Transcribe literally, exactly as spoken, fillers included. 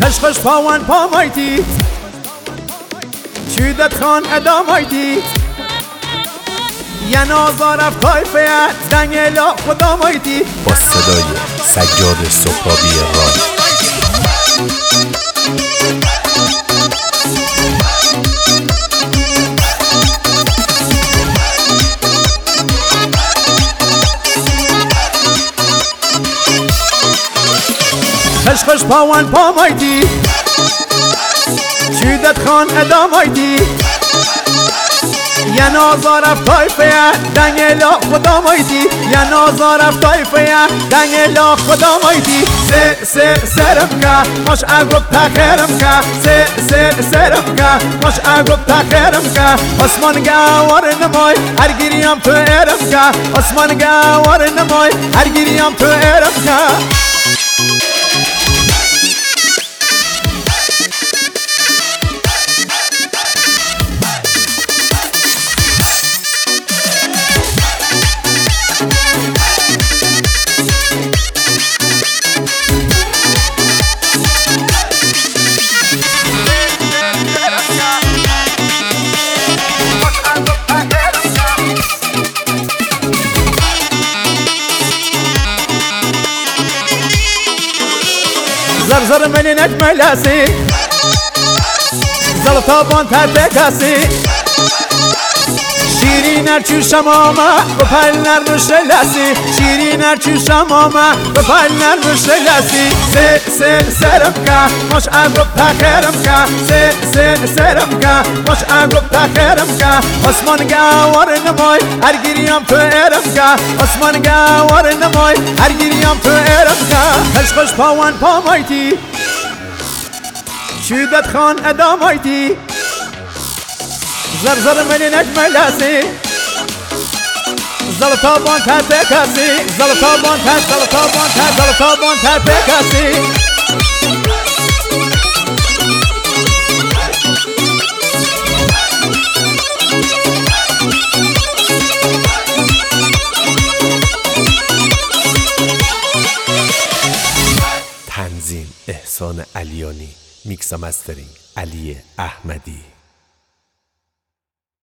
خش خش پاوان پامایتی چودت خان ادامایتی یه نازار افتایفه دنگلا خدا مایتی با صدای سجاد سهرابی راد. خش خش پاوان پامایتی چودت خان ادامایتی یه نازار افتایفه دنگلا خدا مایتی یه نازار افتایفه دنگلا خدا مایتی سه سه سرم که مش اگرب تخیرم که سه سه سرم که مش اگرب تخیرم که آسمان گوار نمای هر گیریم تو ایرم که آسمان گوار نمای هر گیریم تو ایرم که زر زر منی نجملاسی زلطابان ترد کسی شیرین ارچو شمامه بپل نرمش لسی شیرین ارچو شمامه بپل نرمش لسی سه سه سرم که مش اگرب تخیرم که سه سه سرم که مش اگرب تخیرم که آسمان گوار نمای هر گیریم تو ایرم که آسمان گوار نمای هر گیریم تو ایرم که خش خش پاوان پامایتی چودت خان ادامایتی زر زر منی نجملاسی زلطابان ترد کسی زلطابان ترد زلطابان ترد زلطابان ترد کسی تنظیم احسان علیانی، میکس و مسترینگ علی احمدی.